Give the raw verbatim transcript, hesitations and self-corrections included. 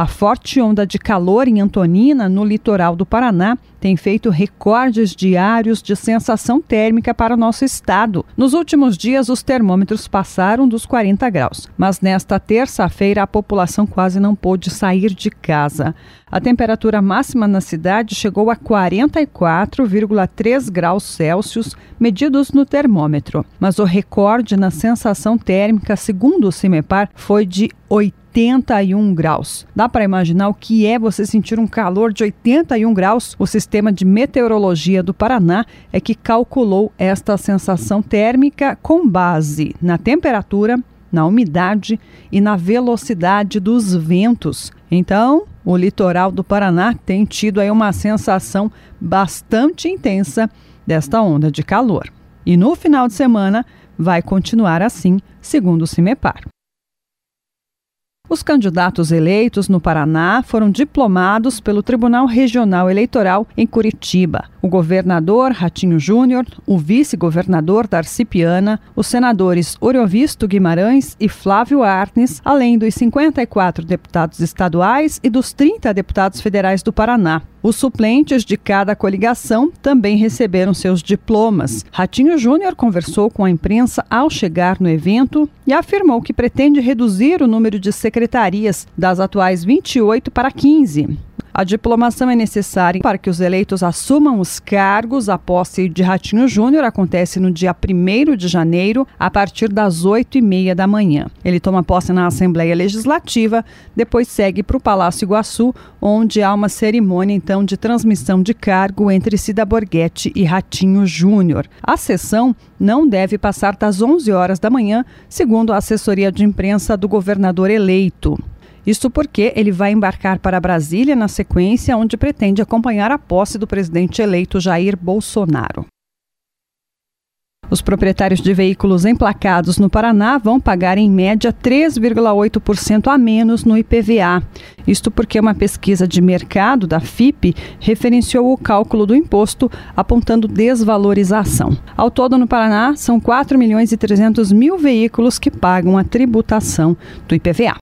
A forte onda de calor em Antonina, no litoral do Paraná, tem feito recordes diários de sensação térmica para o nosso estado. Nos últimos dias, os termômetros passaram dos quarenta graus, mas nesta terça-feira a população quase não pôde sair de casa. A temperatura máxima na cidade chegou a quarenta e quatro vírgula três graus Celsius, medidos no termômetro. Mas o recorde na sensação térmica, segundo o CIMEPAR, foi de oitenta e um graus. Dá para imaginar o que é você sentir um calor de oitenta e um graus? O Sistema de Meteorologia do Paraná é que calculou esta sensação térmica com base na temperatura, na umidade e na velocidade dos ventos. Então, o litoral do Paraná tem tido aí uma sensação bastante intensa desta onda de calor. E no final de semana vai continuar assim, segundo o CIMEPAR. Os candidatos eleitos no Paraná foram diplomados pelo Tribunal Regional Eleitoral em Curitiba. O governador Ratinho Júnior, o vice-governador Darcy Piana, os senadores Oriovisto Guimarães e Flávio Arnes, além dos cinquenta e quatro deputados estaduais e dos trinta deputados federais do Paraná. Os suplentes de cada coligação também receberam seus diplomas. Ratinho Júnior conversou com a imprensa ao chegar no evento e afirmou que pretende reduzir o número de secretarias das atuais vinte e oito para quinze. A diplomação é necessária para que os eleitos assumam os cargos. A posse de Ratinho Júnior acontece no dia primeiro de janeiro, a partir das oito e meia da manhã. Ele toma posse na Assembleia Legislativa, depois segue para o Palácio Iguaçu, onde há uma cerimônia, então, de transmissão de cargo entre Cida Borghetti e Ratinho Júnior. A sessão não deve passar das onze horas da manhã, segundo a assessoria de imprensa do governador eleito. Isso porque ele vai embarcar para Brasília na sequência, onde pretende acompanhar a posse do presidente eleito Jair Bolsonaro. Os proprietários de veículos emplacados no Paraná vão pagar em média três vírgula oito por cento a menos no I P V A. Isto porque uma pesquisa de mercado da Fipe referenciou o cálculo do imposto, apontando desvalorização. Ao todo, no Paraná, são quatro milhões e trezentos mil veículos que pagam a tributação do I P V A.